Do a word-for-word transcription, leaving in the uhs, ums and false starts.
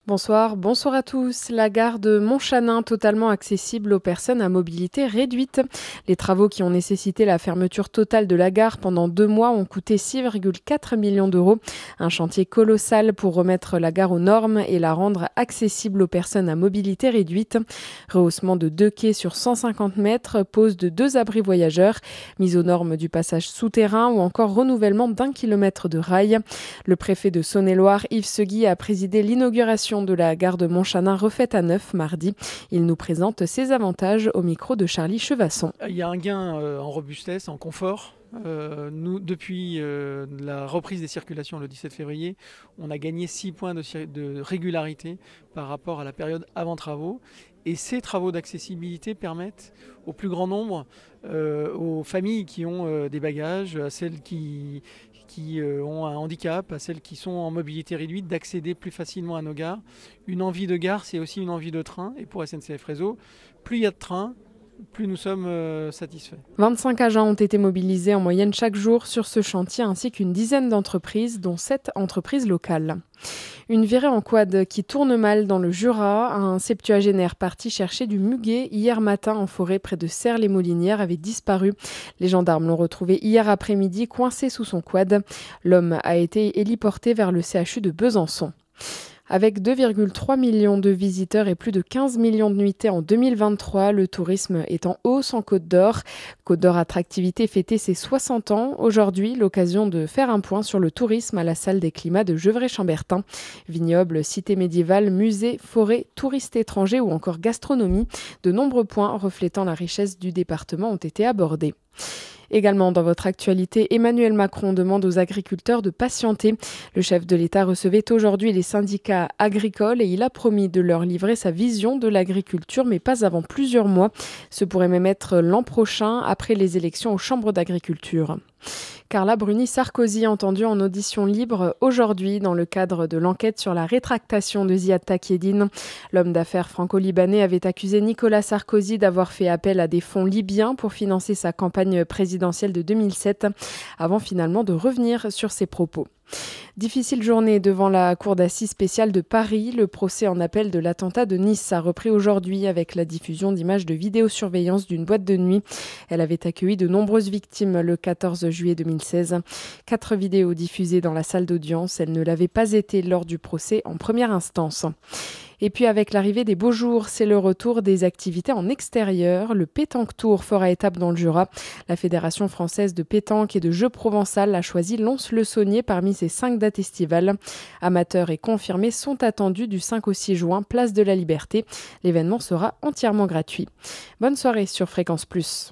Bonsoir, bonsoir à tous. La gare de Montchanin, totalement accessible aux personnes à mobilité réduite. Les travaux qui ont nécessité la fermeture totale de la gare pendant deux mois ont coûté six virgule quatre millions d'euros. Un chantier colossal pour remettre la gare aux normes et la rendre accessible aux personnes à mobilité réduite. Rehaussement de deux quais sur cent cinquante mètres, pose de deux abris voyageurs, mise aux normes du passage souterrain ou encore renouvellement d'un kilomètre de rail. Le préfet de Saône-et-Loire, Yves Segui, a présidé l'inauguration de la gare de Montchanin refaite à neuf mardi. Il nous présente ses avantages au micro de Charlie Chevasson. Il y a un gain euh, en robustesse, en confort. Euh, nous, depuis euh, la reprise des circulations le dix-sept février, on a gagné six points de, de régularité par rapport à la période avant travaux. Et ces travaux d'accessibilité permettent au plus grand nombre, euh, aux familles qui ont euh, des bagages, à celles qui, qui euh, ont un handicap, à celles qui sont en mobilité réduite, d'accéder plus facilement à nos gares. Une envie de gare, c'est aussi une envie de train. Et pour S N C F Réseau, plus il y a de trains, plus nous sommes euh, satisfaits. vingt-cinq agents ont été mobilisés en moyenne chaque jour sur ce chantier ainsi qu'une dizaine d'entreprises, dont sept entreprises locales. Une virée en quad qui tourne mal dans le Jura. Un septuagénaire parti chercher du muguet hier matin en forêt près de Serres-les-Molinières avait disparu. Les gendarmes l'ont retrouvé hier après-midi coincé sous son quad. L'homme a été héliporté vers le C H U de Besançon. Avec deux virgule trois millions de visiteurs et plus de quinze millions de nuitées en deux mille vingt-trois, le tourisme est en hausse en Côte d'Or. Côte d'Or Attractivité fêtait ses soixante ans. Aujourd'hui, l'occasion de faire un point sur le tourisme à la salle des climats de Gevrey-Chambertin. Vignobles, cités médiévales, musées, forêts, touristes étrangers ou encore gastronomie. De nombreux points reflétant la richesse du département ont été abordés. Également dans votre actualité, Emmanuel Macron demande aux agriculteurs de patienter. Le chef de l'État recevait aujourd'hui les syndicats agricoles et il a promis de leur livrer sa vision de l'agriculture, mais pas avant plusieurs mois. Ce pourrait même être l'an prochain, après les élections aux chambres d'agriculture. Carla Bruni-Sarkozy, entendue en audition libre aujourd'hui dans le cadre de l'enquête sur la rétractation de Ziad Takieddine. L'homme d'affaires franco-libanais avait accusé Nicolas Sarkozy d'avoir fait appel à des fonds libyens pour financer sa campagne présidentielle de deux mille sept, avant finalement de revenir sur ses propos. Difficile journée devant la cour d'assises spéciale de Paris. Le procès en appel de l'attentat de Nice a repris aujourd'hui avec la diffusion d'images de vidéosurveillance d'une boîte de nuit. Elle avait accueilli de nombreuses victimes le quatorze juillet deux mille seize. Quatre vidéos diffusées dans la salle d'audience. Elles ne l'avaient pas été lors du procès en première instance. Et puis avec l'arrivée des beaux jours, c'est le retour des activités en extérieur. Le Pétanque Tour fera étape dans le Jura. La Fédération française de pétanque et de jeux provençal a choisi Lons-le-Saunier parmi ses cinq dates estivales. Amateurs et confirmés sont attendus du cinq au six juin, place de la Liberté. L'événement sera entièrement gratuit. Bonne soirée sur Fréquence Plus.